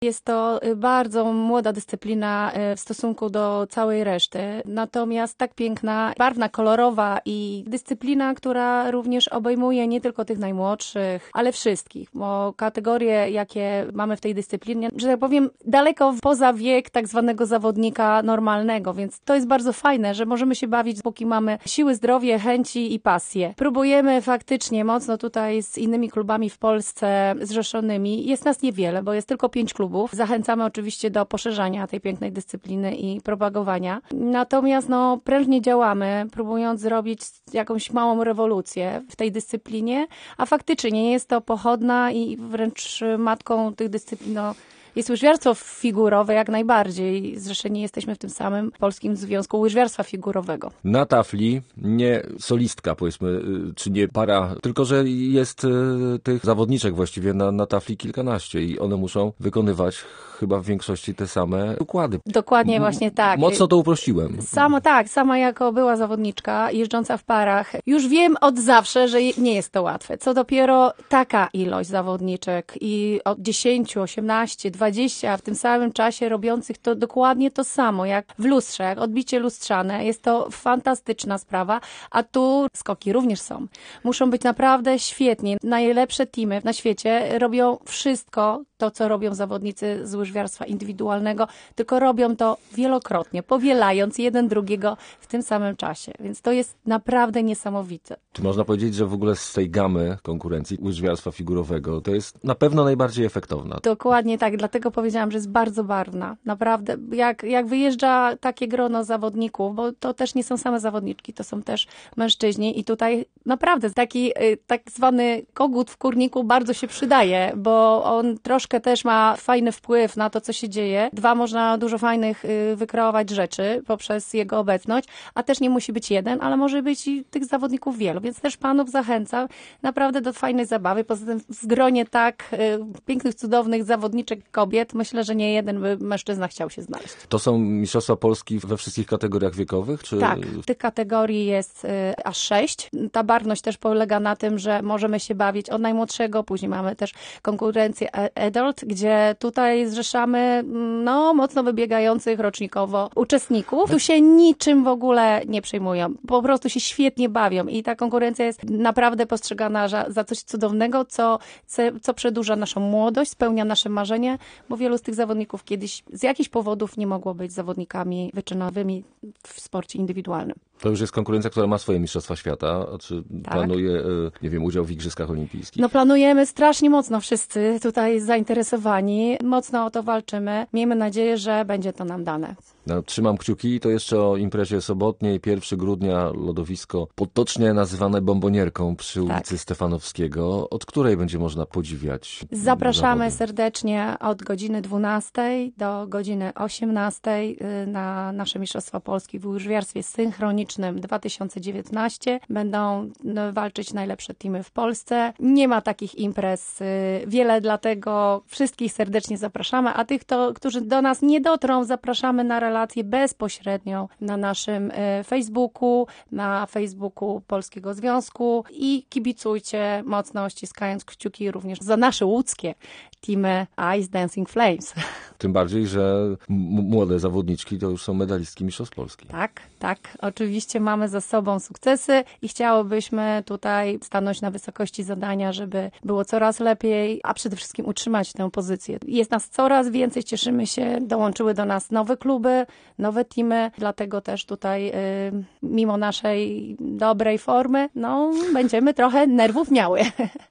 Jest to bardzo młoda dyscyplina w stosunku do całej reszty, natomiast tak piękna, barwna, kolorowa i dyscyplina, która również obejmuje nie tylko tych najmłodszych, ale wszystkich, bo kategorie, jakie mamy w tej dyscyplinie, że tak powiem, daleko poza wiek tak zwanego zawodnika normalnego, więc to jest bardzo fajne, że możemy się bawić, póki mamy siły, zdrowie, chęci i pasję. Próbujemy faktycznie mocno tutaj z innymi klubami w Polsce zrzeszonymi. Jest nas niewiele, bo jest tylko 5 klubów. Zachęcamy oczywiście do poszerzania tej pięknej dyscypliny i propagowania. Natomiast prężnie działamy, próbując zrobić jakąś małą rewolucję w tej dyscyplinie, a faktycznie jest to pochodna i wręcz matką tych dyscyplin. Jest łyżwiarstwo figurowe jak najbardziej. Zrzeszeni jesteśmy w tym samym Polskim Związku Łyżwiarstwa Figurowego. Na tafli nie solistka, powiedzmy, czy nie para, tylko że jest tych zawodniczek właściwie na tafli kilkanaście i one muszą wykonywać chyba w większości te same układy. Dokładnie, właśnie tak. Mocno to uprościłem. Sama jako była zawodniczka jeżdżąca w parach, już wiem od zawsze, że nie jest to łatwe. Co dopiero taka ilość zawodniczek i od 10, 18, 20, a w tym samym czasie robiących to dokładnie to samo, jak w lustrze, jak odbicie lustrzane. Jest to fantastyczna sprawa, a tu skoki również są. Muszą być naprawdę świetni. Najlepsze teamy na świecie robią wszystko to, co robią zawodnicy z łyżwiarstwa indywidualnego, tylko robią to wielokrotnie, powielając jeden drugiego w tym samym czasie. Więc to jest naprawdę niesamowite. Czy można powiedzieć, że w ogóle z tej gamy konkurencji łyżwiarstwa figurowego to jest na pewno najbardziej efektowna? Dokładnie tak, dlatego powiedziałam, że jest bardzo barwna. Naprawdę, jak wyjeżdża takie grono zawodników, bo to też nie są same zawodniczki, to są też mężczyźni i tutaj naprawdę taki tak zwany kogut w kurniku bardzo się przydaje, bo on troszkę też ma fajny wpływ na to, co się dzieje. Można dużo fajnych wykreować rzeczy poprzez jego obecność, a też nie musi być jeden, ale może być i tych zawodników wielu, więc też panów zachęcam naprawdę do fajnej zabawy. Poza tym w gronie tak pięknych, cudownych zawodniczek kobiet, myślę, że nie jeden mężczyzna chciał się znaleźć. To są mistrzostwa Polski we wszystkich kategoriach wiekowych? Czy... Tak, tych kategorii jest aż 6. Ta barwność też polega na tym, że możemy się bawić od najmłodszego, później mamy też konkurencję adult, gdzie tutaj zrzeszamy mocno wybiegających rocznikowo uczestników. Tu się niczym w ogóle nie przejmują. Po prostu się świetnie bawią i ta konkurencja jest naprawdę postrzegana za coś cudownego, co przedłuża naszą młodość, spełnia nasze marzenie, bo wielu z tych zawodników kiedyś z jakichś powodów nie mogło być zawodnikami wyczynowymi w sporcie indywidualnym. To już jest konkurencja, która ma swoje mistrzostwa świata. Czy planuje, udział w Igrzyskach Olimpijskich? Planujemy strasznie mocno wszyscy tutaj zainteresowani. Mocno o to walczymy. Miejmy nadzieję, że będzie to nam dane. Trzymam kciuki. To jeszcze o imprezie sobotniej. 1 grudnia lodowisko potocznie nazywane Bombonierką przy ulicy Stefanowskiego. Od której będzie można podziwiać Zapraszamy zawody? serdecznie od godziny 12 do godziny 18 na nasze Mistrzostwa Polski w łyżwiarstwie synchronicznym 2019. Będą walczyć najlepsze teamy w Polsce. Nie ma takich imprez wiele, dlatego wszystkich serdecznie zapraszamy, a tych, którzy do nas nie dotrą, zapraszamy na relację bezpośrednią na naszym Facebooku, na Facebooku Polskiego Związku i kibicujcie mocno, ściskając kciuki również za nasze łódzkie teamy Ice Dancing Flames. Tym bardziej, że młode zawodniczki to już są medalistki Mistrzostw Polski. Tak. Oczywiście mamy za sobą sukcesy i chciałobyśmy tutaj stanąć na wysokości zadania, żeby było coraz lepiej, a przede wszystkim utrzymać tę pozycję. Jest nas coraz więcej, cieszymy się, dołączyły do nas nowe kluby, nowe teamy, dlatego też tutaj mimo naszej dobrej formy, będziemy trochę nerwów miały.